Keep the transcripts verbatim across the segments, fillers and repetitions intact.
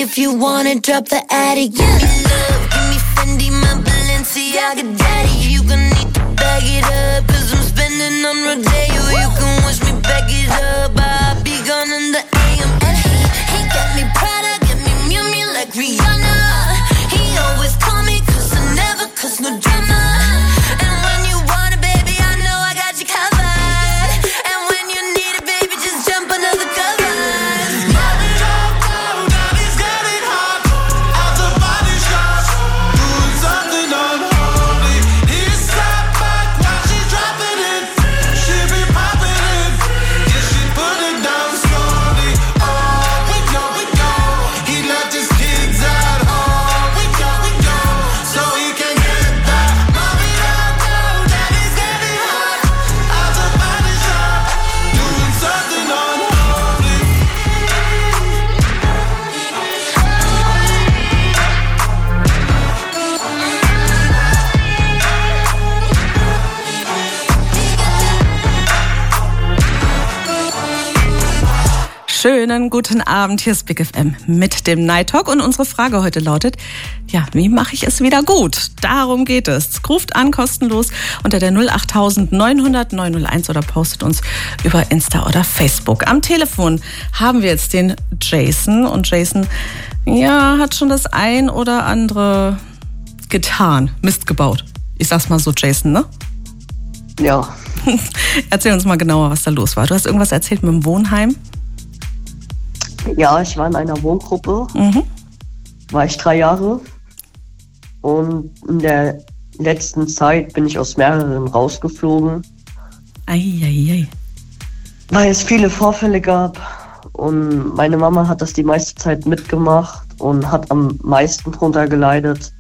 if you wanna drop the attic. Give me love, give me Fendi, my Balenciaga daddy. You gon' need to bag it up, cause I'm spending on Rodeo. You can wish me back it up, I'll be gone in the A M. And he, he got me Prada, get me Miu Miu like Rihanna. He always call me cause I never cause no drama. And when you want it, baby, I know I got you covered. And when you need it, baby, just jump under the covers. Schönen guten Abend, hier ist Big F M mit dem Night Talk und unsere Frage heute lautet, ja, wie mache ich es wieder gut? Darum geht es. Ruft an, kostenlos unter der null acht neun hundert neun null eins oder postet uns über Insta oder Facebook. Am Telefon haben wir jetzt den Jason und Jason, ja, hat schon das ein oder andere getan, Mist gebaut. Ich sag's mal so, Jason, ne? Ja. Erzähl uns mal genauer, was da los war. Du hast irgendwas erzählt mit dem Wohnheim? Ja, ich war in einer Wohngruppe, Mhm. war ich drei Jahre und in der letzten Zeit bin ich aus mehreren rausgeflogen, Eieiei. weil es viele Vorfälle gab und meine Mama hat das die meiste Zeit mitgemacht und hat am meisten drunter geleidet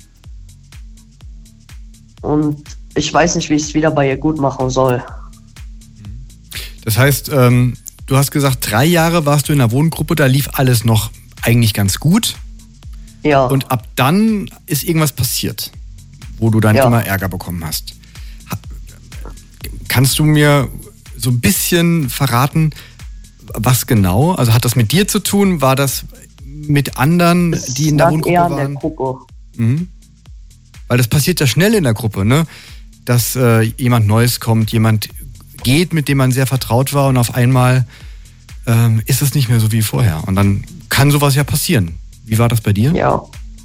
und ich weiß nicht, wie ich es wieder bei ihr gut machen soll. Das heißt, ähm, du hast gesagt, drei Jahre warst du in einer Wohngruppe, da lief alles noch eigentlich ganz gut. Ja. Und ab dann ist irgendwas passiert, wo du dann Ja. immer Ärger bekommen hast. Ha- Kannst du mir so ein bisschen verraten, was genau? Also hat das mit dir zu tun? War das mit anderen, Es die in der lag Wohngruppe eher in waren? der Gruppe. Mhm. Weil das passiert ja schnell in der Gruppe, ne? Dass äh, jemand Neues kommt, jemand geht, mit dem man sehr vertraut war und auf einmal ähm, ist es nicht mehr so wie vorher. Und dann kann sowas ja passieren. Wie war das bei dir? Ja.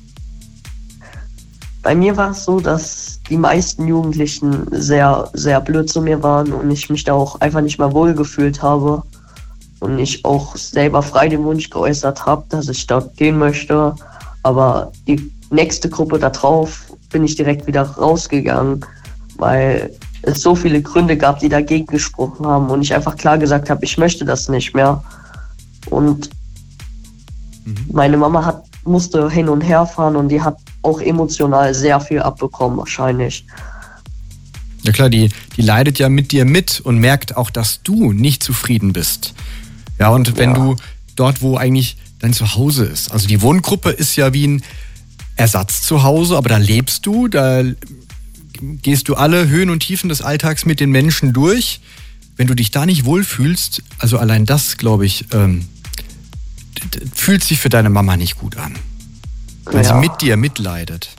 Bei mir war es so, dass die meisten Jugendlichen sehr, sehr blöd zu mir waren und ich mich da auch einfach nicht mehr wohl gefühlt habe. Und ich auch selber frei den Wunsch geäußert habe, dass ich dort gehen möchte. Aber die nächste Gruppe da drauf bin ich direkt wieder rausgegangen, weil es so viele Gründe gab, die dagegen gesprochen haben und ich einfach klar gesagt habe, ich möchte das nicht mehr. Und Mhm. meine Mama hat, musste hin und her fahren und die hat auch emotional sehr viel abbekommen wahrscheinlich. Ja klar, die, die leidet ja mit dir mit und merkt auch, dass du nicht zufrieden bist. Ja, und wenn Ja. du dort, wo eigentlich dein Zuhause ist, also die Wohngruppe ist ja wie ein Ersatz zu Hause, aber da lebst du, da gehst du alle Höhen und Tiefen des Alltags mit den Menschen durch. Wenn du dich da nicht wohlfühlst, also allein das, glaube ich, ähm, d- d- fühlt sich für deine Mama nicht gut an. Weil Ja. sie mit dir mitleidet.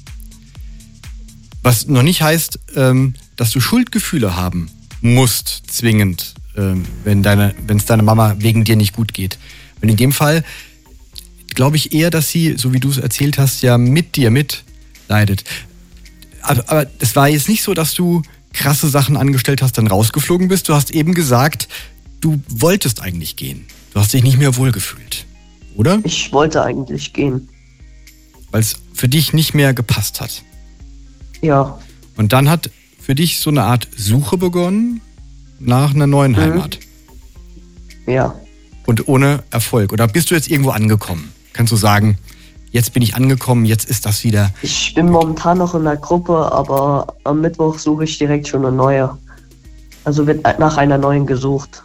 Was noch nicht heißt, ähm, dass du Schuldgefühle haben musst, zwingend, ähm, wenn deine, wenn es deiner Mama wegen dir nicht gut geht. Und in dem Fall glaube ich eher, dass sie, so wie du es erzählt hast, ja mit dir mitleidet. Aber, aber es war jetzt nicht so, dass du krasse Sachen angestellt hast, dann rausgeflogen bist. Du hast eben gesagt, du wolltest eigentlich gehen. Du hast dich nicht mehr wohlgefühlt, oder? Ich wollte eigentlich gehen. Weil es für dich nicht mehr gepasst hat. Ja, Und dann hat für dich so eine Art Suche begonnen nach einer neuen Mhm. Heimat. ja. Und ohne Erfolg. Oder bist du jetzt irgendwo angekommen? Kannst du sagen, jetzt bin ich angekommen, jetzt ist das wieder... Ich bin momentan noch in der Gruppe, aber am Mittwoch suche ich direkt schon eine neue. Also wird nach einer neuen gesucht.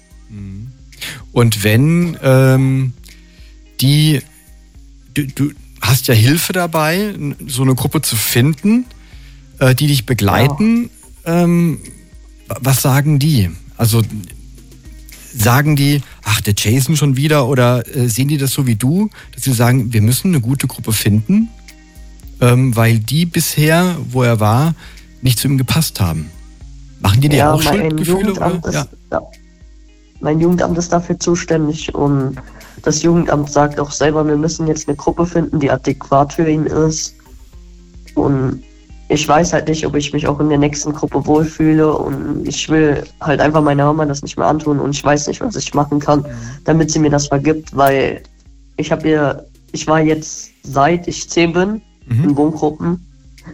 Und wenn ähm, die... Du, du hast ja Hilfe dabei, so eine Gruppe zu finden, äh, die dich begleiten. Ähm, was sagen die? Also sagen die, ach, der Jason schon wieder? Oder äh, sehen die das so wie du, dass sie sagen, wir müssen eine gute Gruppe finden, ähm, weil die bisher, wo er war, nicht zu ihm gepasst haben? Machen die dir ja, auch mein Schuldgefühle? Jugendamt Oder? ist, ja. Mein Jugendamt ist dafür zuständig und das Jugendamt sagt auch selber, wir müssen jetzt eine Gruppe finden, die adäquat für ihn ist. Und ich weiß halt nicht, ob ich mich auch in der nächsten Gruppe wohlfühle und ich will halt einfach meiner Mama das nicht mehr antun und ich weiß nicht, was ich machen kann, damit sie mir das vergibt, weil ich habe ihr, ich war jetzt seit ich zehn bin mhm. in Wohngruppen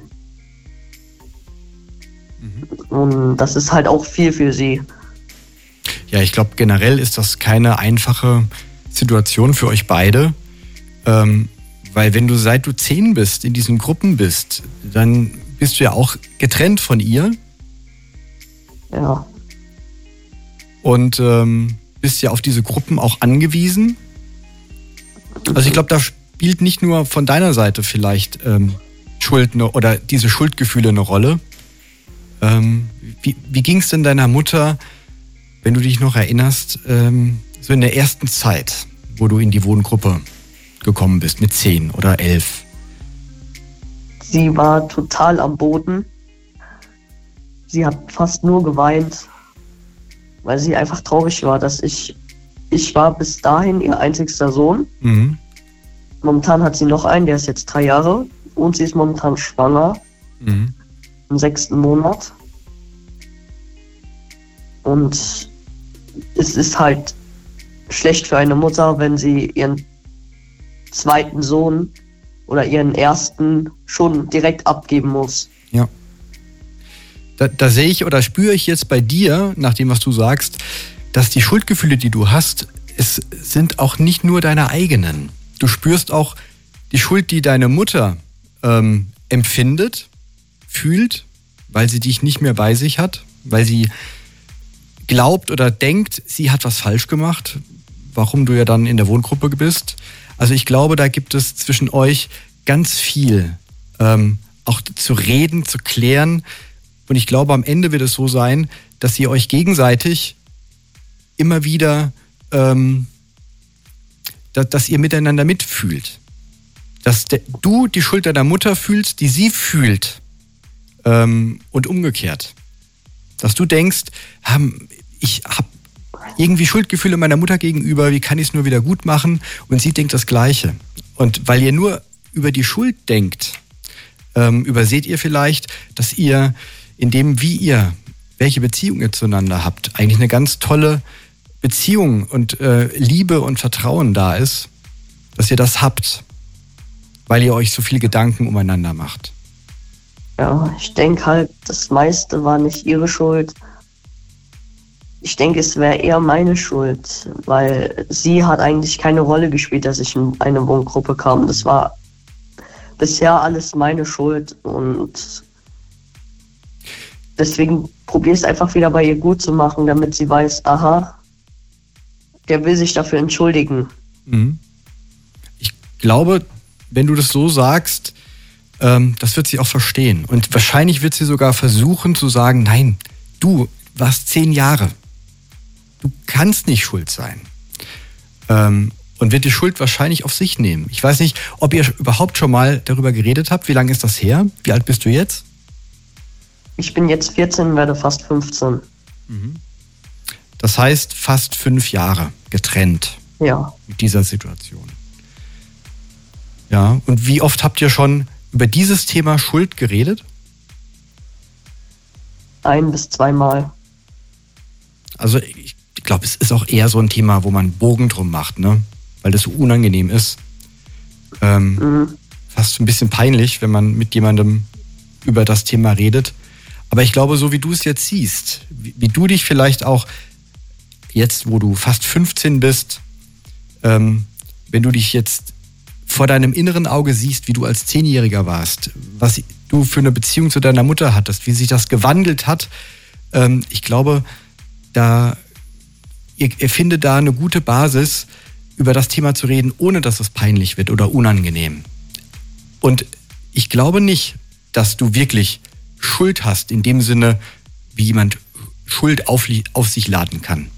mhm. und das ist halt auch viel für sie. Ja, ich glaube, generell ist das keine einfache Situation für euch beide, ähm, weil wenn du seit du zehn bist, in diesen Gruppen bist, dann bist du ja auch getrennt von ihr. Ja. Und ähm, bist ja auf diese Gruppen auch angewiesen. Also ich glaube, da spielt nicht nur von deiner Seite vielleicht ähm, Schuld ne, oder diese Schuldgefühle eine Rolle. Ähm, wie wie ging es denn deiner Mutter, wenn du dich noch erinnerst, ähm, so in der ersten Zeit, wo du in die Wohngruppe gekommen bist, mit zehn oder elf? Sie war total am Boden. Sie hat fast nur geweint, weil sie einfach traurig war, dass ich, ich war bis dahin ihr einzigster Sohn. Mhm. Momentan hat sie noch einen, der ist jetzt drei Jahre und sie ist momentan schwanger, mhm. im sechsten Monat. Und es ist halt schlecht für eine Mutter, wenn sie ihren zweiten Sohn oder ihren ersten schon direkt abgeben muss. Ja. Da, da sehe ich oder spüre ich jetzt bei dir, nach dem, was du sagst, dass die Schuldgefühle, die du hast, es sind auch nicht nur deine eigenen. Du spürst auch die Schuld, die deine Mutter ähm, empfindet, fühlt, weil sie dich nicht mehr bei sich hat, weil sie glaubt oder denkt, sie hat was falsch gemacht, warum du ja dann in der Wohngruppe bist. Also ich glaube, da gibt es zwischen euch ganz viel ähm, auch zu reden, zu klären. Und ich glaube, am Ende wird es so sein, dass ihr euch gegenseitig immer wieder, ähm, da, dass ihr miteinander mitfühlt. Dass der, du die Schuld deiner Mutter fühlst, die sie fühlt. Ähm, und umgekehrt. Dass du denkst, ähm, ich habe irgendwie Schuldgefühle meiner Mutter gegenüber, wie kann ich es nur wieder gut machen? Und sie denkt das Gleiche. Und weil ihr nur über die Schuld denkt, ähm, überseht ihr vielleicht, dass ihr in dem, wie ihr, welche Beziehung ihr zueinander habt, eigentlich eine ganz tolle Beziehung und äh, Liebe und Vertrauen da ist, dass ihr das habt, weil ihr euch so viel Gedanken umeinander macht. Ja, ich denke halt, das meiste war nicht ihre Schuld. Ich denke, es wäre eher meine Schuld, weil sie hat eigentlich keine Rolle gespielt, dass ich in eine Wohngruppe kam. Das war bisher alles meine Schuld und deswegen probiere ich es einfach wieder bei ihr gut zu machen, damit sie weiß, aha, der will sich dafür entschuldigen. Ich glaube, wenn du das so sagst, ähm, das wird sie auch verstehen. Und wahrscheinlich wird sie sogar versuchen zu sagen, nein, du warst zehn Jahre. Du kannst nicht schuld sein. Ähm, und wird die Schuld wahrscheinlich auf sich nehmen. Ich weiß nicht, ob ihr überhaupt schon mal darüber geredet habt. Wie lange ist das her? Wie alt bist du jetzt? Ich bin jetzt vierzehn, werde fast fünfzehn. Das heißt, fast fünf Jahre getrennt. Ja. Mit dieser Situation. Ja, und wie oft habt ihr schon über dieses Thema Schuld geredet? Ein- bis zweimal. Also ich glaube, es ist auch eher so ein Thema, wo man Bogen drum macht, ne? Weil das so unangenehm ist. Ähm, Mhm. Fast ein bisschen peinlich, wenn man mit jemandem über das Thema redet. Aber ich glaube, so wie du es jetzt siehst, wie, wie du dich vielleicht auch jetzt, wo du fast fünfzehn bist, ähm, wenn du dich jetzt vor deinem inneren Auge siehst, wie du als Zehnjähriger warst, was du für eine Beziehung zu deiner Mutter hattest, wie sich das gewandelt hat, ähm, ich glaube, da ihr, ihr findet da eine gute Basis, über das Thema zu reden, ohne dass es peinlich wird oder unangenehm. Und ich glaube nicht, dass du wirklich Schuld hast, in dem Sinne, wie jemand Schuld auf, auf sich laden kann.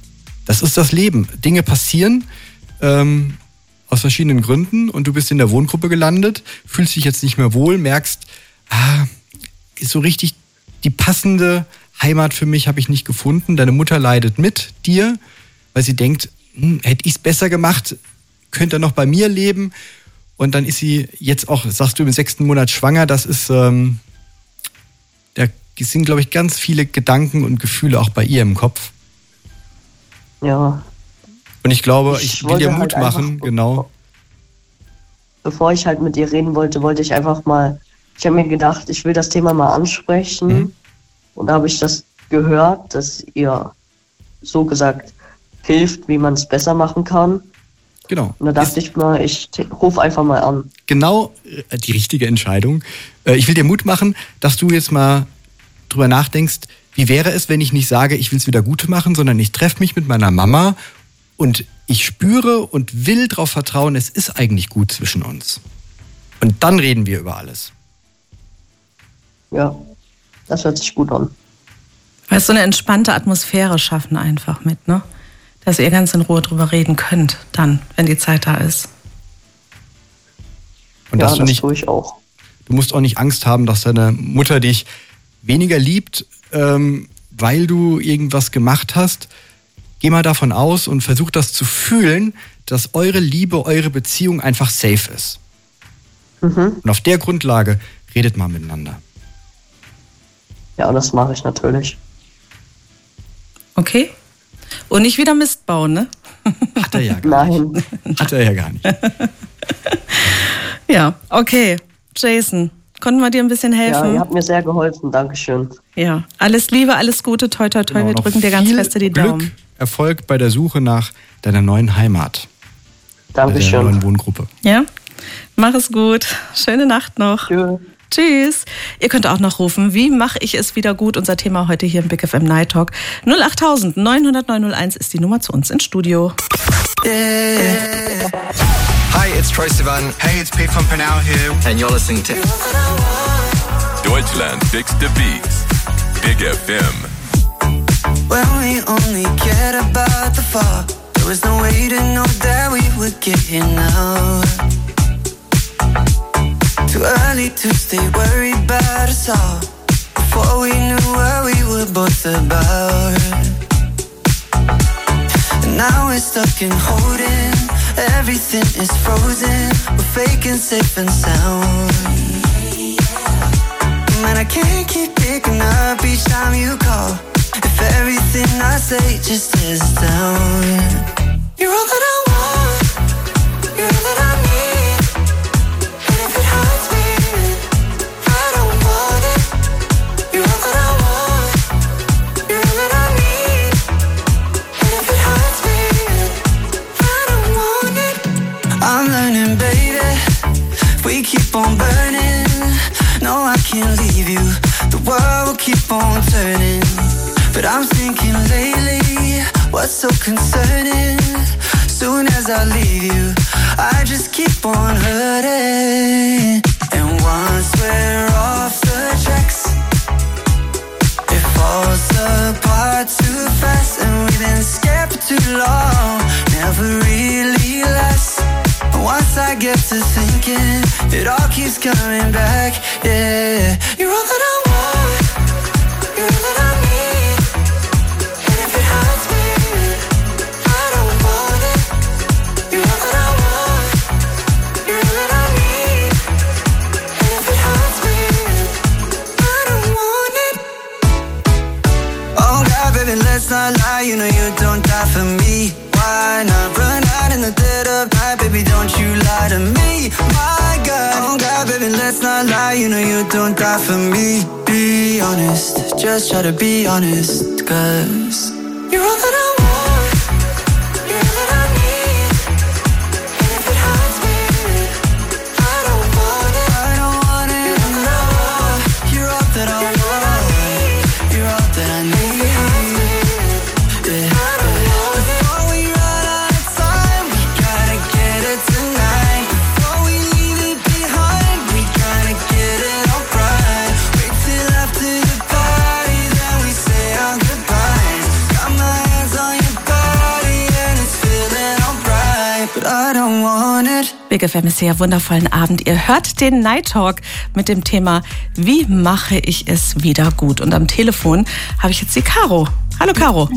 Das ist das Leben. Dinge passieren ähm, aus verschiedenen Gründen und du bist in der Wohngruppe gelandet, fühlst dich jetzt nicht mehr wohl, merkst, ah, ist so richtig die passende Heimat für mich habe ich nicht gefunden. Deine Mutter leidet mit dir, weil sie denkt, hm, hätte ich es besser gemacht, könnte er noch bei mir leben. Und dann ist sie jetzt auch, sagst du, im sechsten Monat schwanger. Das ist, ähm, da sind, glaube ich, ganz viele Gedanken und Gefühle auch bei ihr im Kopf. Ja. Und ich glaube, ich, ich will dir Mut halt machen, einfach, genau. Bevor ich halt mit dir reden wollte, wollte ich einfach mal, ich habe mir gedacht, ich will das Thema mal ansprechen. Mhm. Und da habe ich das gehört, dass ihr so gesagt hilft, wie man es besser machen kann. Genau. Und da dachte ich mal, ich rufe einfach mal an. Genau die richtige Entscheidung. Ich will dir Mut machen, dass du jetzt mal drüber nachdenkst, wie wäre es, wenn ich nicht sage, ich will es wieder gut machen, sondern ich treffe mich mit meiner Mama und ich spüre und will darauf vertrauen, es ist eigentlich gut zwischen uns. Und dann reden wir über alles. Ja, das hört sich gut an. Weißt du, eine entspannte Atmosphäre schaffen einfach mit, ne? Dass ihr ganz in Ruhe drüber reden könnt, dann, wenn die Zeit da ist. Und ja, dass du das nicht, tue ich auch. Du musst auch nicht Angst haben, dass deine Mutter dich weniger liebt, ähm, weil du irgendwas gemacht hast. Geh mal davon aus und versuch das zu fühlen, dass eure Liebe, eure Beziehung einfach safe ist. Mhm. Und auf der Grundlage redet mal miteinander. Ja, das mache ich natürlich. Okay? Und nicht wieder Mist bauen, ne? Hat er ja gar Nein. nicht. Hat er ja gar nicht. Ja, okay. Jason, konnten wir dir ein bisschen helfen? Ja, ihr habt mir sehr geholfen. Dankeschön. Ja, alles Liebe, alles Gute, toi, toi, toi. Genau, wir noch drücken dir ganz viel feste die Glück, Daumen. Erfolg bei der Suche nach deiner neuen Heimat. Bei der Dankeschön. neuen Wohngruppe. Ja, mach es gut. Schöne Nacht noch. Tschö. Tschüss. Ihr könnt auch noch rufen, wie mache ich es wieder gut? Unser Thema heute hier im Big F M Night Talk. null acht tausend neunhundert neunhunderteins ist die Nummer zu uns ins Studio. Yeah. Hi, it's Troye Sivan. Hey, it's Pete from Panau here. And you're listening to Deutschland fix the beats. Big F M. When we only cared about the fall, there was no way to know that we would get here now. Too early to stay worried about us all, before we knew what we were both about. And now we're stuck in holding, everything is frozen, we're faking safe and sound. Man, I can't keep picking up each time you call, if everything I say just is down. You're all that I want, you're all that I need. I'm learning, baby, we keep on burning. No, I can't leave you, the world will keep on turning. But I'm thinking lately, what's so concerning? Soon as I leave you, I just keep on hurting. And once we're off the tracks, it falls apart too fast. And we've been scared for too long, never really lasts. Once I get to thinking, it all keeps coming back, yeah. You're all that I want, you're all that I need. And if it hurts me, I don't want it. You're all that I want, you're all that I need. And if it hurts me, I don't want it. Oh God, baby, let's not lie, you know you don't die for me. Why not run out in the dead of night, baby, don't you lie to me, my God. Oh God, baby, let's not lie, you know you don't die for me. Be honest, just try to be honest, cause you're all that I want, you're all that I need. And if it hurts me, I don't want it. I don't want it, no. You're all that I want, you're all that I need. On I don't want it. Big F M ist hier, wundervollen Abend. Ihr hört den Night Talk mit dem Thema, wie mache ich es wieder gut? Und am Telefon habe ich jetzt die Caro. Hallo Caro.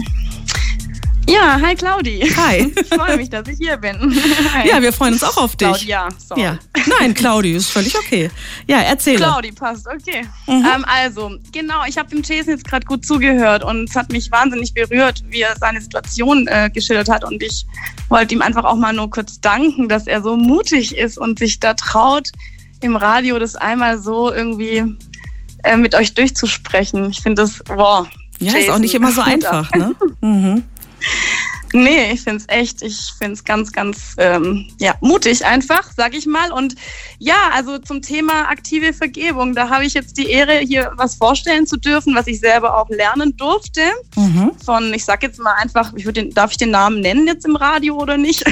Ja, hi Claudi. Hi. Ich freue mich, dass ich hier bin. Hi. Ja, wir freuen uns auch auf dich. Claudia, sorry. Ja. Nein, Claudi, ist völlig okay. Ja, erzähle. Claudi, passt, okay. Mhm. Ähm, also, genau, ich habe dem Jason jetzt gerade gut zugehört und es hat mich wahnsinnig berührt, wie er seine Situation äh, geschildert hat und ich wollte ihm einfach auch mal nur kurz danken, dass er so mutig ist und sich da traut, im Radio das einmal so irgendwie äh, mit euch durchzusprechen. Ich finde das, wow. Ja, Jason, ist auch nicht immer so einfach, ne? Mhm. Nee, ich find's echt, ich find's ganz, ganz ähm, ja, mutig einfach, sag ich mal. Und ja, also zum Thema aktive Vergebung, da habe ich jetzt die Ehre, hier was vorstellen zu dürfen, was ich selber auch lernen durfte. Mhm. Von, ich sag jetzt mal einfach, ich würd den, darf ich den Namen nennen jetzt im Radio oder nicht?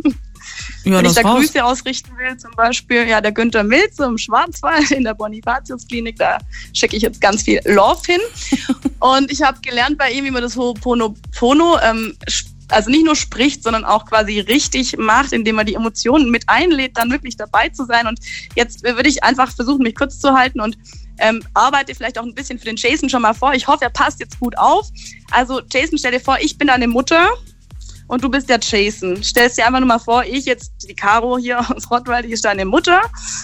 Ja, Wenn ich da raus. Grüße ausrichten will, zum Beispiel, ja, der Günther Milz im Schwarzwald in der Bonifatius-Klinik, da schicke ich jetzt ganz viel Love hin. Und ich habe gelernt bei ihm, wie man das Ho'oponopono ähm, also nicht nur spricht, sondern auch quasi richtig macht, indem man die Emotionen mit einlädt, dann wirklich dabei zu sein. Und jetzt würde ich einfach versuchen, mich kurz zu halten und ähm, arbeite vielleicht auch ein bisschen für den Jason schon mal vor. Ich hoffe, er passt jetzt gut auf. Also Jason, stell dir vor, ich bin deine Mutter und du bist der Jason. Stellst dir einfach nur mal vor, ich jetzt, die Caro hier aus Rottweil, die ist deine Mutter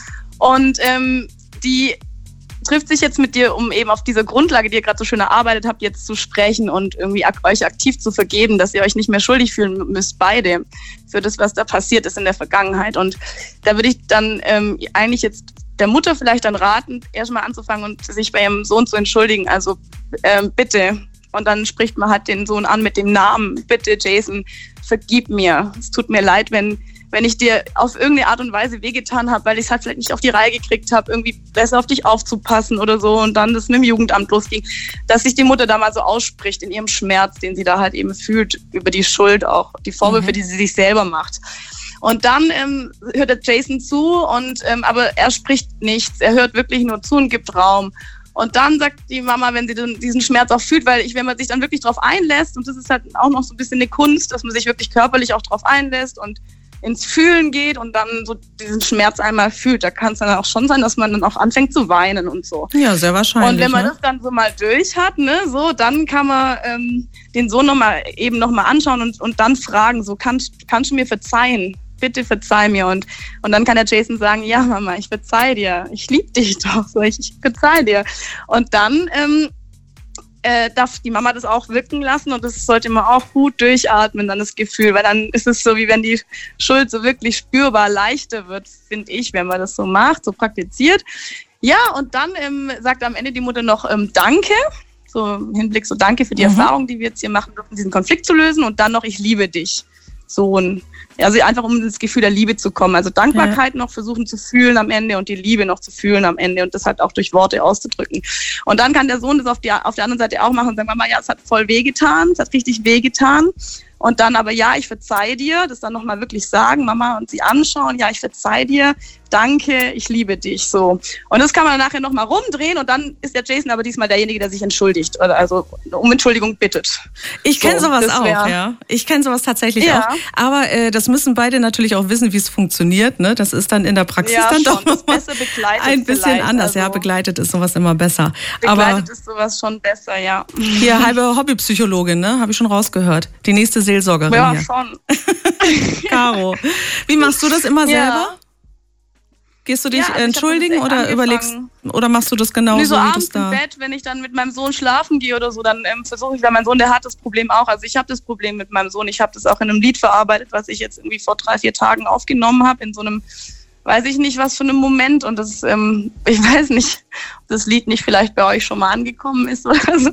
und ähm, die trifft sich jetzt mit dir, um eben auf dieser Grundlage, die ihr gerade so schön erarbeitet habt, jetzt zu sprechen und irgendwie ak- euch aktiv zu vergeben, dass ihr euch nicht mehr schuldig fühlen müsst, beide, für das, was da passiert ist in der Vergangenheit. Und da würde ich dann ähm, eigentlich jetzt der Mutter vielleicht dann raten, erstmal anzufangen und sich bei ihrem Sohn zu entschuldigen. Also ähm, bitte. Und dann spricht man halt den Sohn an mit dem Namen. Bitte, Jason, vergib mir. Es tut mir leid, wenn wenn ich dir auf irgendeine Art und Weise wehgetan habe, weil ich es halt vielleicht nicht auf die Reihe gekriegt habe, irgendwie besser auf dich aufzupassen oder so und dann das mit dem Jugendamt losging, dass sich die Mutter da mal so ausspricht in ihrem Schmerz, den sie da halt eben fühlt, über die Schuld auch, die Vorwürfe, mhm. die sie sich selber macht. Und dann ähm, hört der Jason zu, und ähm, aber er spricht nichts, er hört wirklich nur zu und gibt Raum. Und dann sagt die Mama, wenn sie diesen Schmerz auch fühlt, weil ich, wenn man sich dann wirklich drauf einlässt, und das ist halt auch noch so ein bisschen eine Kunst, dass man sich wirklich körperlich auch drauf einlässt und ins Fühlen geht und dann so diesen Schmerz einmal fühlt. Da kann es dann auch schon sein, dass man dann auch anfängt zu weinen und so. Ja, sehr wahrscheinlich. Und wenn man ne? das dann so mal durch hat, ne, so, dann kann man ähm, den Sohn noch mal eben noch mal anschauen und, und dann fragen, so, kannst, kannst du mir verzeihen? Bitte verzeih mir. Und, und dann kann der Jason sagen, ja Mama, ich verzeih dir. Ich liebe dich doch. So, ich, ich verzeih dir. Und dann ähm, Äh, darf die Mama das auch wirken lassen, und das sollte man auch gut durchatmen, dann das Gefühl, weil dann ist es so, wie wenn die Schuld so wirklich spürbar leichter wird, finde ich, wenn man das so macht, so praktiziert. Ja, und dann ähm, sagt am Ende die Mutter noch ähm, Danke, so im Hinblick so Danke für die mhm. Erfahrung, die wir jetzt hier machen dürfen, diesen Konflikt zu lösen, und dann noch Ich liebe dich. So ein, also einfach um ins Gefühl der Liebe zu kommen. Also Dankbarkeit ja. noch versuchen zu fühlen am Ende und die Liebe noch zu fühlen am Ende und das halt auch durch Worte auszudrücken. Und dann kann der Sohn das auf, die, auf der anderen Seite auch machen und sagen, Mama, ja, es hat voll wehgetan, es hat richtig wehgetan. Und dann aber, ja, ich verzeih dir, das dann nochmal wirklich sagen, Mama, und sie anschauen, ja, ich verzeih dir, danke, ich liebe dich, so. Und das kann man nachher nochmal rumdrehen, und dann ist der Jason aber diesmal derjenige, der sich entschuldigt, oder also um Entschuldigung bittet. Ich kenne so, sowas auch, wär, ja. Ich kenne sowas tatsächlich ja. auch. Aber äh, das müssen beide natürlich auch wissen, wie es funktioniert, ne? Das ist dann in der Praxis ja, dann schon. doch Das besser begleitet ein bisschen anders. Also ja, begleitet ist sowas immer besser. Begleitet aber ist sowas schon besser, ja. Hier, halbe Hobbypsychologin, ne? Habe ich schon rausgehört. Die nächste Seelsorgerin ja, hier. Schon. Caro, wie machst du das immer ja. selber? Gehst du dich ja, also entschuldigen oder angefangen. überlegst, oder machst du das genauso, nee, so wie abends du da? im Bett, wenn ich dann mit meinem Sohn schlafen gehe oder so, dann ähm, versuche ich, weil mein Sohn, der hat das Problem auch. Also ich habe das Problem mit meinem Sohn. Ich habe das auch in einem Lied verarbeitet, was ich jetzt irgendwie vor drei, vier Tagen aufgenommen habe, in so einem, weiß ich nicht, was für einem Moment. Und das, ähm, ich weiß nicht, ob das Lied nicht vielleicht bei euch schon mal angekommen ist oder so.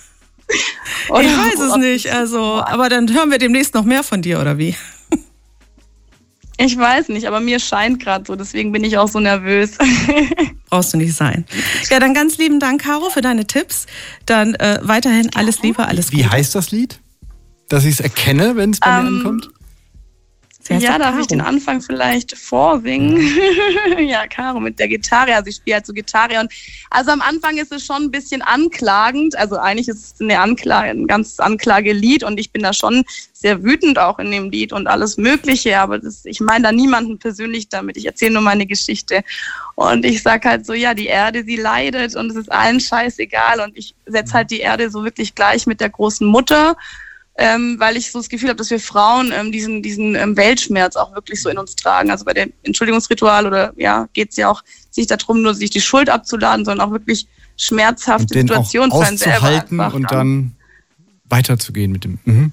Oder ich weiß es nicht, also, aber dann hören wir demnächst noch mehr von dir, oder wie? Ich weiß nicht, aber mir scheint gerade so, deswegen bin ich auch so nervös. Brauchst du nicht sein. Ja, dann ganz lieben Dank, Caro, für deine Tipps. Dann äh, weiterhin alles Liebe, alles Gute. Wie heißt das Lied? Dass ich es erkenne, wenn es bei ähm, mir ankommt? Ja, darf ich den Anfang vielleicht vorsingen? Ja, Caro mit der Gitarre. Also ich spiele halt so Gitarre. Und also am Anfang ist es schon ein bisschen anklagend. Also eigentlich ist es eine Anklage, ein ganz Anklagelied. Und ich bin da schon sehr wütend auch in dem Lied und alles Mögliche. Aber das, ich meine da niemanden persönlich damit. Ich erzähle nur meine Geschichte. Und ich sag halt so, ja, die Erde, sie leidet und es ist allen scheißegal. Und ich setze halt die Erde so wirklich gleich mit der großen Mutter. Ähm, weil ich so das Gefühl habe, dass wir Frauen ähm, diesen, diesen ähm, Weltschmerz auch wirklich so in uns tragen. Also bei dem Entschuldigungsritual oder ja, geht es ja auch nicht darum, nur sich die Schuld abzuladen, sondern auch wirklich schmerzhafte Situationen für einen selber einfach und dann weiterzugehen mit dem. Mhm.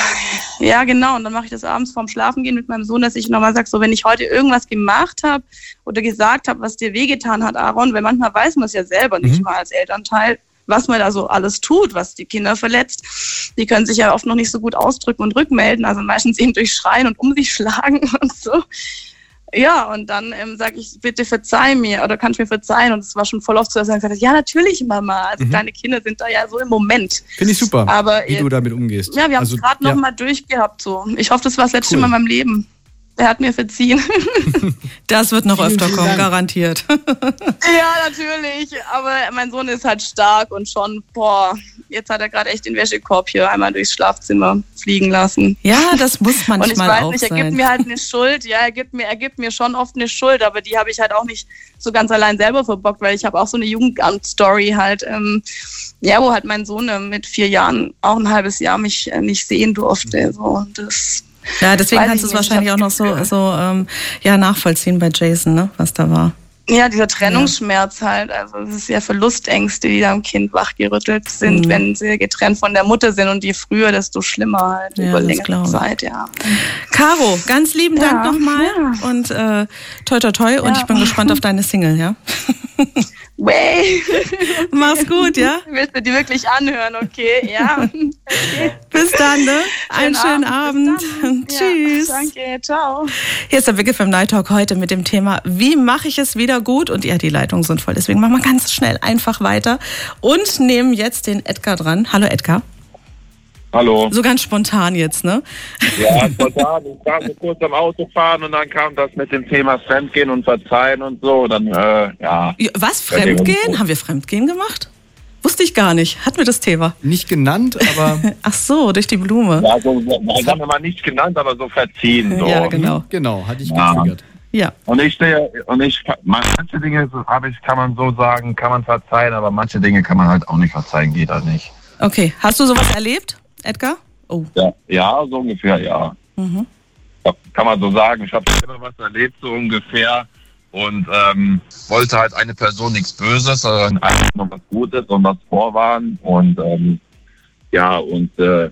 Ja, genau. Und dann mache ich das abends vorm Schlafengehen mit meinem Sohn, dass ich nochmal sage, so wenn ich heute irgendwas gemacht habe oder gesagt habe, was dir wehgetan hat, Aaron, weil manchmal weiß man es ja selber nicht Mhm. mal als Elternteil, was man da so alles tut, was die Kinder verletzt. Die können sich ja oft noch nicht so gut ausdrücken und rückmelden, also meistens eben durch Schreien und um sich schlagen und so. Ja, und dann ähm, sage ich, bitte verzeih mir oder kannst du mir verzeihen? Und es war schon voll oft so, dass er gesagt hat, ja, natürlich, Mama. Also Mhm. kleine Kinder sind da ja so im Moment. Finde ich super, Aber wie äh, du damit umgehst. ja, wir haben es Also, gerade ja. noch mal durchgehabt. So. Ich hoffe, das war das letzte Cool. Mal in meinem Leben. Er hat mir verziehen. Das wird noch Vielen, öfter vielen kommen, Dank. garantiert. Ja, natürlich. Aber mein Sohn ist halt stark und schon, boah, jetzt hat er gerade echt den Wäschekorb hier einmal durchs Schlafzimmer fliegen lassen. Ja, das muss Und ich manchmal weiß auch nicht, er sein. gibt mir halt eine Schuld. Ja, er gibt mir, er gibt mir schon oft eine Schuld, aber die habe ich halt auch nicht so ganz allein selber verbockt, weil ich habe auch so eine Jugendamt-Story halt, ähm, ja, wo halt mein Sohn äh, mit vier Jahren auch ein halbes Jahr mich äh, nicht sehen durfte. So, und das Ja, deswegen weiß kannst du ich es nicht. wahrscheinlich Ich auch hab noch so, so ähm, ja, nachvollziehen bei Jason, ne, was da war. Ja, dieser Trennungsschmerz halt, also es ist ja Verlustängste, die da im Kind wachgerüttelt sind, Mhm. wenn sie getrennt von der Mutter sind und je früher, desto schlimmer halt Ja, über das längere glaub ich. Zeit, ja. Caro, ganz lieben Ja, Dank nochmal ja. und äh, toi toi toi und Ja. ich bin gespannt auf deine Single, ja? Way. Mach's gut, ja? Willst du die wirklich anhören, okay? Ja. Okay. Bis dann, ne? Einen schönen Abend. Bis dann. Tschüss. Ja, danke, ciao. Hier ist der Big F M Night Talk heute mit dem Thema, wie mache ich es wieder gut? Und ja, die Leitungen sind voll, deswegen machen wir ganz schnell einfach weiter und nehmen jetzt den Edgar dran. Hallo Edgar. Hallo. So ganz spontan jetzt, ne? Ja, spontan. Ich war so kurz am Auto fahren und dann kam das mit dem Thema Fremdgehen und Verzeihen und so. Dann, äh, ja. Ja, was? Fremdgehen? Haben wir Fremdgehen gemacht? Wusste ich gar nicht. Hatten wir das Thema? Nicht genannt, aber Ach so, durch die Blume. Ja, so, das haben wir mal nicht genannt, aber so verziehen. So. Ja, genau. genau, hatte ich Ja. getriggert. Ja. Und ich stehe, und ich, manche Dinge habe ich, kann man so sagen, kann man verzeihen, aber manche Dinge kann man halt auch nicht verzeihen, geht halt nicht. Okay. Hast du sowas erlebt, Edgar? Oh. Ja, ja, so ungefähr, ja. Mhm. Ja, kann man so sagen. Ich habe immer was erlebt, so ungefähr. Und ähm, wollte halt eine Person nichts Böses, sondern einfach nur was Gutes und was vorwarnen. Und ähm, ja, und äh,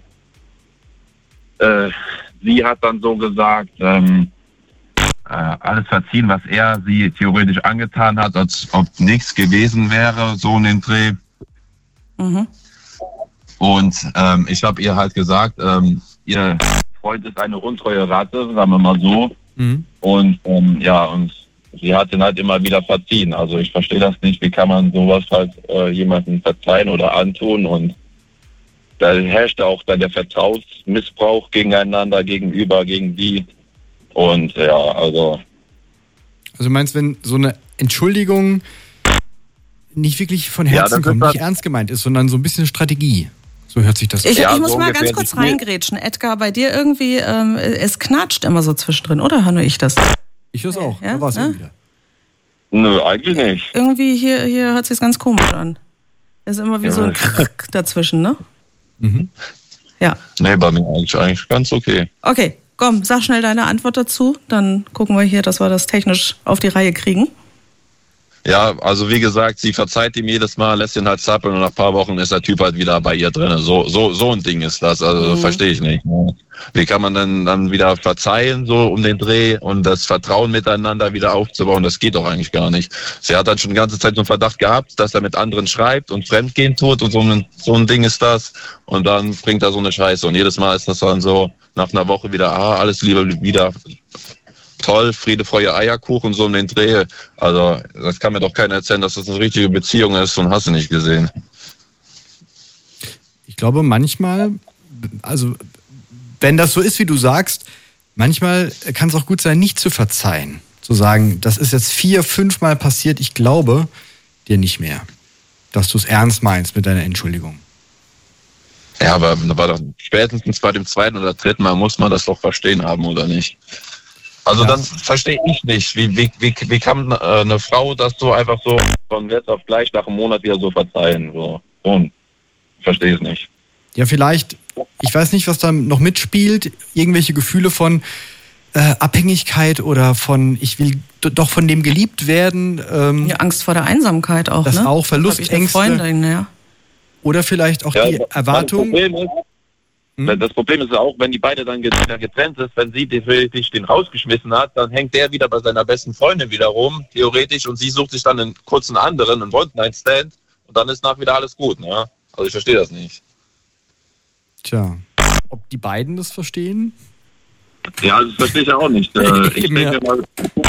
äh, sie hat dann so gesagt, ähm, äh, alles verziehen, was er sie theoretisch angetan hat, als ob nichts gewesen wäre, so in den Dreh. Mhm. Und ähm, ich habe ihr halt gesagt, ähm, ihr Freund ist eine untreue Ratte, sagen wir mal so. Mhm. Und ähm, ja, und sie hat ihn halt immer wieder verziehen. Also ich verstehe das nicht, wie kann man sowas halt äh, jemandem verzeihen oder antun. Und da herrscht auch dann der Vertrauensmissbrauch gegeneinander, gegenüber, gegen die. Und ja, also Also du meinst, wenn so eine Entschuldigung nicht wirklich von Ja, Herzen das ist kommt, das- nicht ernst gemeint ist, sondern so ein bisschen Strategie. So hört sich das an. Ich, Ja, ich muss so mal ungefähr. ganz kurz Ich will- reingrätschen. Edgar, bei dir irgendwie, ähm, es knatscht immer so zwischendrin, oder höre nur ich das? Ich höre es auch, Ja, da war es ne? eben wieder. nö, eigentlich nicht. Irgendwie hier, hier hört sich ganz komisch an. Es ist immer wie Ja. so ein Krrrk dazwischen, ne? Mhm. Ja. Nee, bei mir eigentlich, eigentlich ganz okay. Okay, komm, sag schnell deine Antwort dazu. Dann gucken wir hier, dass wir das technisch auf die Reihe kriegen. Ja, also wie gesagt, sie verzeiht ihm jedes Mal, lässt ihn halt zappeln und nach ein paar Wochen ist der Typ halt wieder bei ihr drin. So, so, so ein Ding ist das. Also Mhm. verstehe ich nicht. Wie kann man denn dann wieder verzeihen, so um den Dreh und das Vertrauen miteinander wieder aufzubauen? Das geht doch eigentlich gar nicht. Sie hat dann schon die ganze Zeit so einen Verdacht gehabt, dass er mit anderen schreibt und Fremdgehen tut und so ein, so ein Ding ist das. Und dann bringt er so eine Scheiße. Und jedes Mal ist das dann so, nach einer Woche wieder, ah, alles Liebe wieder toll, Friede, Freude, Eierkuchen, so um den Dreh. Also, das kann mir doch keiner erzählen, dass das eine richtige Beziehung ist und hast du nicht gesehen. Ich glaube manchmal, also wenn das so ist, wie du sagst, manchmal kann es auch gut sein, nicht zu verzeihen. Zu sagen, das ist jetzt vier, fünf Mal passiert, ich glaube dir nicht mehr, dass du es ernst meinst mit deiner Entschuldigung. Ja, aber war doch spätestens bei dem zweiten oder dritten Mal muss man das doch verstehen haben, oder nicht? Also Ja. das verstehe ich nicht. Wie, wie, wie, wie kann äh, eine Frau das so einfach so von jetzt auf gleich nach einem Monat wieder so verzeihen? So. Und verstehe es nicht. Ja, vielleicht, ich weiß nicht, was da noch mitspielt, irgendwelche Gefühle von äh, Abhängigkeit oder von, ich will d- doch von dem geliebt werden. Ähm, Ja, Angst vor der Einsamkeit auch, Das ne? auch, Das hab ich eine Verlustängste. Freundin, ja. Oder vielleicht auch Ja, die das Erwartung. Problem ist, Hm? Das Problem ist auch, wenn die beide dann getrennt ist, wenn sie theoretisch den rausgeschmissen hat, dann hängt der wieder bei seiner besten Freundin wieder rum, theoretisch, und sie sucht sich dann einen kurzen anderen, einen One-Night-Stand, und dann ist nach wieder alles gut, ne? Also ich verstehe das nicht. Tja, ob die beiden das verstehen? Ja, das verstehe ich ja auch nicht. Äh, ich Eben, denke ja. mal,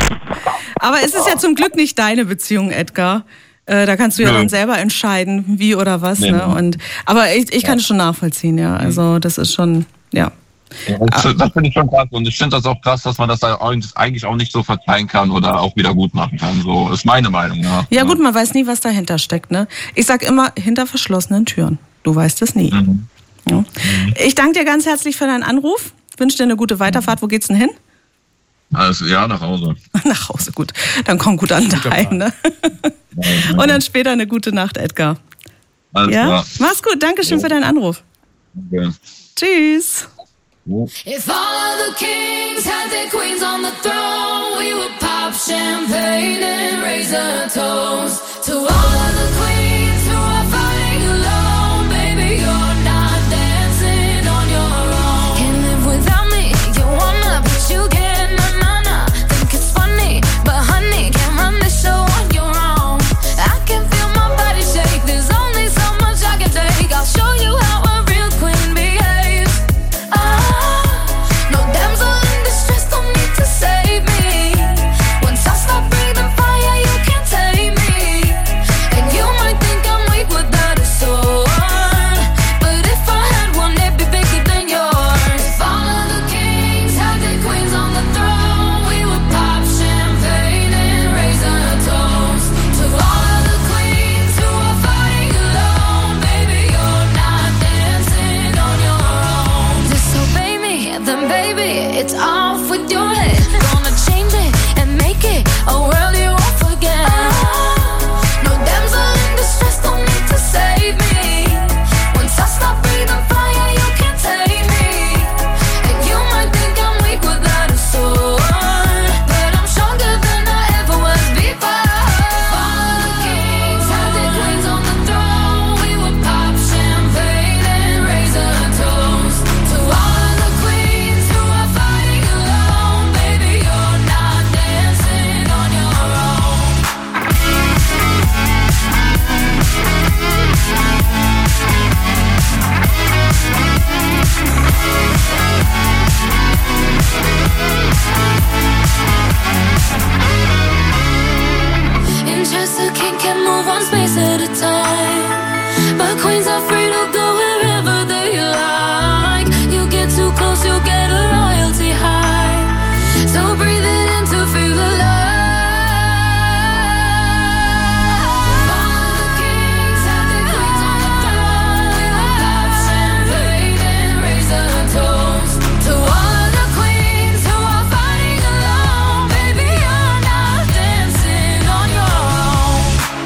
Aber es ist ja zum Glück nicht deine Beziehung, Edgar. Äh, da kannst du ja Nö. dann selber entscheiden, wie oder was. Nee, Ne? nee. Und, aber ich, ich kann es schon nachvollziehen, ja. Also das ist schon, ja. das, das finde ich schon krass, und ich finde das auch krass, dass man das da eigentlich auch nicht so verzeihen kann oder auch wieder gut machen kann. So ist meine Meinung. Ja, Ja gut, man weiß nie, was dahinter steckt. Ne? Ich sag immer, hinter verschlossenen Türen. Du weißt es nie. Mhm. Ja. Ich danke dir ganz herzlich für deinen Anruf. Wünsche dir eine gute Weiterfahrt. Wo geht's denn hin? Also, ja, nach Hause. Nach Hause, gut. Dann komm gut an daheim. Ne? Und dann später eine gute Nacht, Edgar. Alles Ja? klar. Mach's gut. Dankeschön für deinen Anruf. Okay. Tschüss. If all of the kings had their queens on the throne, we would pop champagne and raise a toast to all of the queens who are fighting alone. Baby, you're not dancing on your own. Can't live without me. You wanna, but you can't. Na na na. Think it's funny, but honey, can't run the show on your own. I can feel my body shake. There's only so much I can take. I'll show you how a real queen behaves. Ah, no damsel in distress, don't need to save me. Once I stop breathing fire, you can't tame me. And you might think I'm weak without a sword, but if I had one, it'd be bigger than yours. If all of the kings had their queens on the throne, we would pop champagne and raise a toast to all of the queens who are fighting alone. Baby, you're not dancing on your own. Disobey me, then baby, it's off with your head. Gonna change it and make it a world you won't forget. No damsel in distress, don't need to save me. Once I stop breathing fire, you can't take me. And you might think I'm weak without a sword, but I'm stronger than I ever was before. If all of the kings had their queens on the throne, we would pop champagne and raise a toast to all of the queens who are fighting alone. Baby, you're not dancing on your own. Interest the king can move one space at a time, but queens are free to go wherever they like. You get too close, you'll get a royalty high. So breathe it in to feel alive. All of the kings have their queens on the throne. We will pop champagne and raise a toast to all of the queens who are fighting alone. Baby, you're not dancing on your own.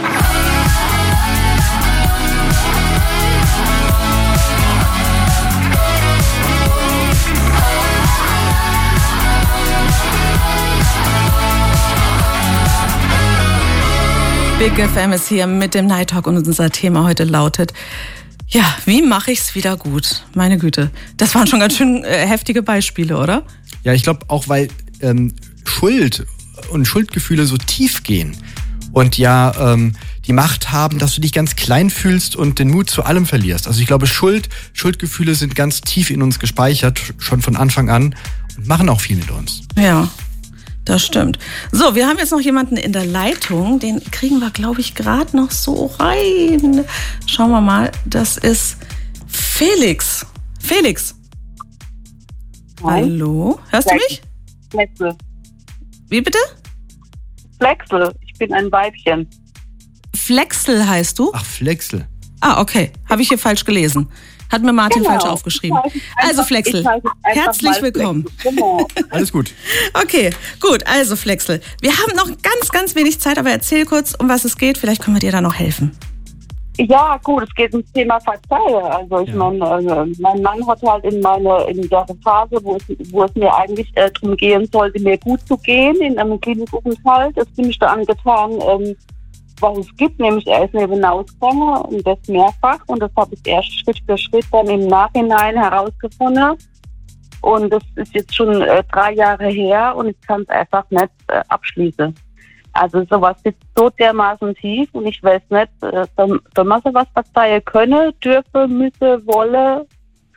Big F M ist hier mit dem Night Talk und unser Thema heute lautet, ja, wie mache ich's wieder gut? Meine Güte, das waren schon ganz schön äh, heftige Beispiele, oder? Ja, ich glaube auch, weil ähm, Schuld und Schuldgefühle so tief gehen und ja ähm, die Macht haben, dass du dich ganz klein fühlst und den Mut zu allem verlierst. Also ich glaube, Schuld, Schuldgefühle sind ganz tief in uns gespeichert, schon von Anfang an, und machen auch viel mit uns. Ja, das stimmt. So, wir haben jetzt noch jemanden in der Leitung, den kriegen wir, glaube ich, gerade noch so rein. Schauen wir mal, das ist Felix. Felix. Hallo? Hörst du mich? Flexel. Wie bitte? Flexel. Ich bin ein Weibchen. Flexel heißt du? Ach, Flexel. Ah, okay. Habe ich hier falsch gelesen. Hat mir Martin Genau. falsch aufgeschrieben. Ich heiße einfach- Also Flexel, ich heiße einfach herzlich mal willkommen. Flexel. Genau. Alles gut. Okay, gut. Also Flexel, wir haben noch ganz, ganz wenig Zeit, aber erzähl kurz, um was es geht. Vielleicht können wir dir da noch helfen. Ja, gut, es geht ums Thema Verzeih. Also ich Ja. meine, also mein Mann hat halt in meine in der Phase, wo es, wo es mir eigentlich äh, darum gehen sollte, mir gut zu gehen, in einem Klinikaufenthalt, das bin ich da angetan, ähm, was es gibt, nämlich er ist neben hinausgegangen und das mehrfach und das habe ich erst Schritt für Schritt dann im Nachhinein herausgefunden. Und das ist jetzt schon äh, drei Jahre her und ich kann es einfach nicht äh, abschließen. Also sowas sitzt so dermaßen tief und ich weiß nicht, äh, wenn man sowas verzeihen könne, dürfe, müsse, wolle.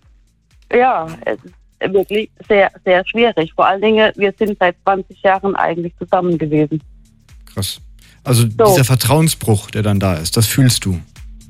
Ja, es ist wirklich sehr, sehr schwierig. Vor allen Dingen, wir sind seit zwanzig Jahren eigentlich zusammen gewesen. Krass. Also So. dieser Vertrauensbruch, der dann da ist, das fühlst du.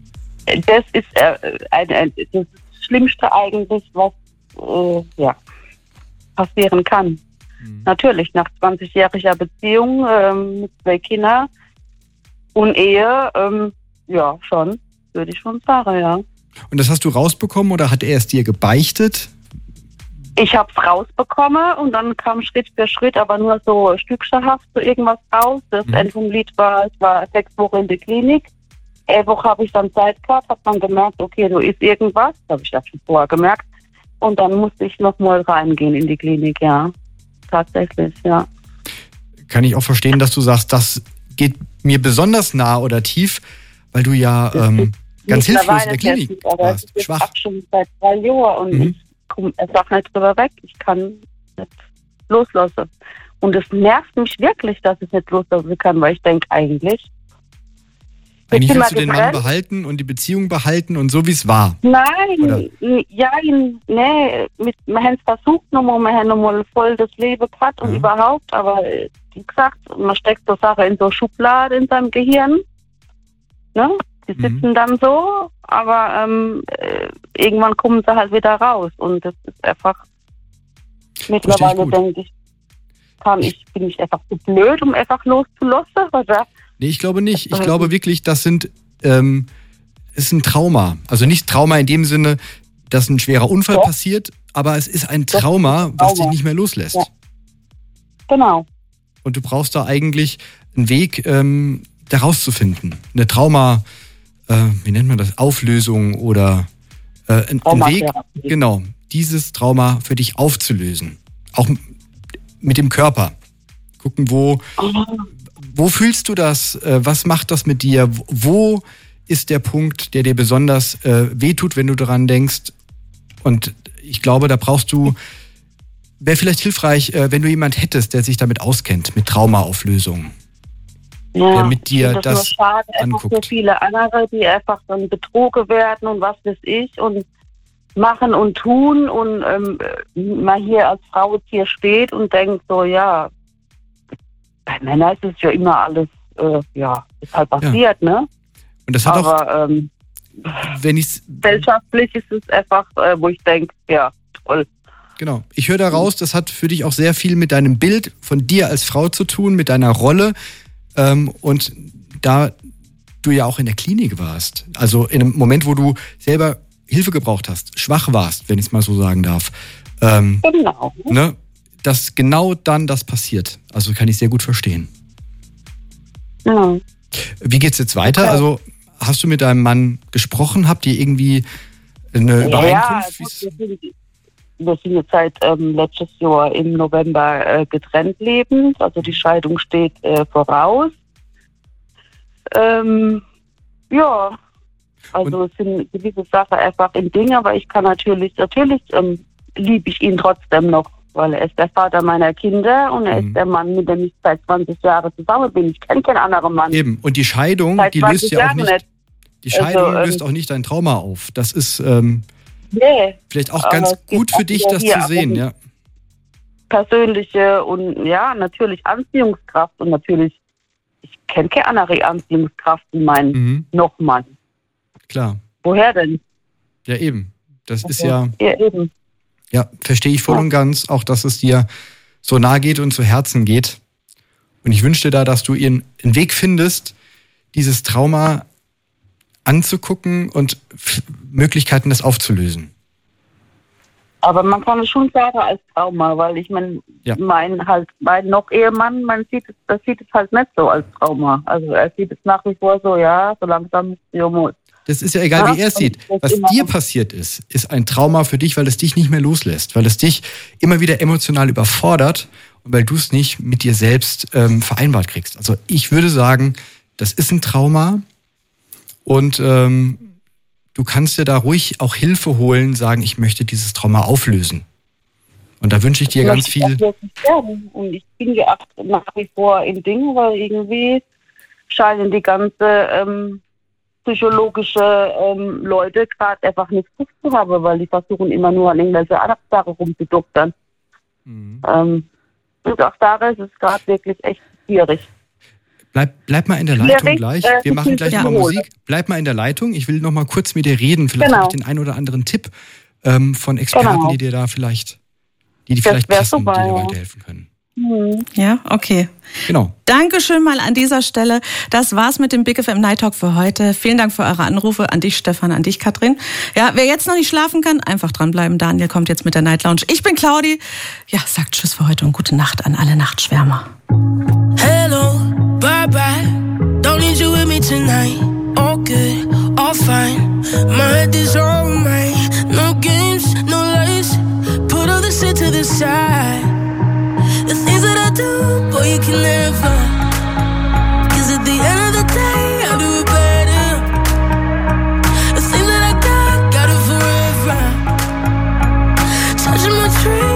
Das ist äh, ein, ein, das Schlimmste eigentlich, was äh, ja, passieren kann. Mhm. Natürlich, nach zwanzigjähriger Beziehung ähm, mit zwei Kindern und Ehe, ähm, ja, schon, würde ich schon sagen, ja. Und das hast du rausbekommen oder hat er es dir gebeichtet? Ich habe es rausbekommen und dann kam Schritt für Schritt, aber nur so stückchenhaft so irgendwas raus. Das Mhm. Ende vom Lied war, ich war sechs Wochen in der Klinik. Eine Woche habe ich dann Zeit gehabt, hat man gemerkt, okay, so ist irgendwas. Das habe ich das schon vorher gemerkt. Und dann musste ich nochmal reingehen in die Klinik, ja. Tatsächlich, ja. Kann ich auch verstehen, dass du sagst, das geht mir besonders nah oder tief, weil du ja ähm, ganz hilflos in der Klinik Mittlerweile aber warst. es ist Schwach. auch schon seit drei Jahren und Mhm. ich komm, er sagt nicht drüber weg. Ich kann nicht loslassen. Und es nervt mich wirklich, dass ich nicht loslassen kann, weil ich denke eigentlich, Eigentlich sind willst du wir den Mann getrennt? behalten und die Beziehung behalten und so wie es war. nein, Oder? n- ja, n- nee, mit, wir haben es versucht nochmal, wir haben nochmal voll das Leben gehabt und Mhm. überhaupt, aber äh, wie gesagt, man steckt so Sachen in so Schublade in seinem Gehirn, ne? Die Mhm. sitzen dann so, aber ähm, äh, irgendwann kommen sie halt wieder raus und das ist einfach, mittlerweile gut. denke ich, kann ich, bin ich einfach zu blöd, um einfach loszulassen, oder? Nee, ich glaube nicht. Ich Ähm. glaube wirklich, das sind, ähm, ist ein Trauma. Also nicht Trauma in dem Sinne, dass ein schwerer Unfall Doch. passiert, aber es ist ein Doch, das Trauma, ist ein was dich Trauma. nicht mehr loslässt. Ja. Genau. Und du brauchst da eigentlich einen Weg, ähm, da rauszufinden. Eine Trauma, äh, wie nennt man das? Auflösung oder äh, ein, ein Weg, Traumatherapie. genau, dieses Trauma für dich aufzulösen. Auch m- mit dem Körper. Gucken, wo, wo fühlst du das? Äh, was macht das mit dir? Wo- Wo ist der Punkt, der dir besonders äh, wehtut, wenn du daran denkst? Und ich glaube, da brauchst du, wäre vielleicht hilfreich, äh, wenn du jemand hättest, der sich damit auskennt, mit Traumaauflösung. Ja, der mit dir ich finde das nur schade, einfach anguckt. so viele andere, die einfach dann betrogen werden und was weiß ich und machen und tun und ähm, man hier als Frau jetzt hier steht und denkt so, ja, bei Männern ist es ja immer alles, äh, ja, ist halt passiert, ne? Und das hat auch, Aber ähm, wenn ich's, gesellschaftlich ist es einfach, äh, wo ich denke, ja, toll. genau, ich höre da raus, das hat für dich auch sehr viel mit deinem Bild von dir als Frau zu tun, mit deiner Rolle. Ähm, und da du ja auch in der Klinik warst, also in einem Moment, wo du selber Hilfe gebraucht hast, schwach warst, wenn ich es mal so sagen darf, ähm, Genau. ne, dass genau dann das passiert. Also kann ich sehr gut verstehen. Ja. Wie geht's jetzt weiter? Okay. Also hast du mit deinem Mann gesprochen? Habt ihr irgendwie eine Ja, Übereinkunft? gut, wir, sind, wir sind jetzt seit ähm, letztes Jahr im November äh, getrennt lebend. Also die Scheidung steht äh, voraus. Ähm, ja, also es sind gewisse Sachen einfach im Ding, aber ich kann natürlich, natürlich ähm, liebe ich ihn trotzdem noch, weil er ist der Vater meiner Kinder und er Mhm. ist der Mann, mit dem ich seit zwanzig Jahren zusammen bin. Ich kenne keinen anderen Mann. Eben. Und die Scheidung, Seit die löst zwanzig ja auch Jahren nicht, nicht. die Scheidung Also, ähm, löst auch nicht dein Trauma auf. Das ist ähm, Nee. vielleicht auch Aber ganz es geht gut auch für dich, wieder das hier zu sehen, um- ja. persönliche und ja, natürlich Anziehungskraft und natürlich, ich kenne keine andere Anziehungskraft wie mein Mhm. Nochmann. Klar. Woher denn? Ja, eben. Das ist ja, Ja, eben. Ja, verstehe ich voll ja. und ganz, auch dass es dir so nahe geht und zu Herzen geht. Und ich wünsche dir da, dass du ihren einen Weg findest, dieses Trauma anzugucken und F- Möglichkeiten, das aufzulösen. Aber man kann es schon sagen als Trauma, weil ich mein, ja. mein halt mein noch Ehemann, man sieht es, das sieht es halt nicht so als Trauma. Also er sieht es nach wie vor so, ja, so langsam ist es Homo. Das ist ja egal, ja, wie er es sieht. Was dir passiert ist, ist ein Trauma für dich, weil es dich nicht mehr loslässt, weil es dich immer wieder emotional überfordert und weil du es nicht mit dir selbst ähm, vereinbart kriegst. Also ich würde sagen, das ist ein Trauma und ähm, du kannst dir da ruhig auch Hilfe holen, sagen, ich möchte dieses Trauma auflösen. Und da wünsche ich dir ich ganz viel. Und ich bin ja nach wie vor in Dingen, weil irgendwie scheinen die ganze ähm, psychologische ähm, Leute gerade einfach nichts zu haben, weil die versuchen immer nur an irgendwelche Sachen rumzudoktern. Mhm. Ähm, und auch da ist es gerade wirklich echt schwierig. Bleib, bleib mal in der Leitung gleich. Äh, Wir machen gleich mal Musik. Bleib mal in der Leitung. Ich will noch mal kurz mit dir reden. Vielleicht genau. habe ich den einen oder anderen Tipp ähm, von Experten, genau. die dir da vielleicht, die dir vielleicht passen, super, die dir ja. weiterhelfen können. Ja, okay. Genau. Dankeschön mal an dieser Stelle. Das war's mit dem Big F M Night Talk für heute. Vielen Dank für eure Anrufe. An dich, Stefan, an dich, Katrin. Ja, wer jetzt noch nicht schlafen kann, einfach dranbleiben. Daniel kommt jetzt mit der Night Lounge. Ich bin Claudi. Ja, sagt Tschüss für heute und gute Nacht an alle Nachtschwärmer. Hello, bye bye. Don't need you with me tonight. All good, all fine. My head is on mine. No games, no lies. Put all the shit to the side. The things that I do, boy, you can never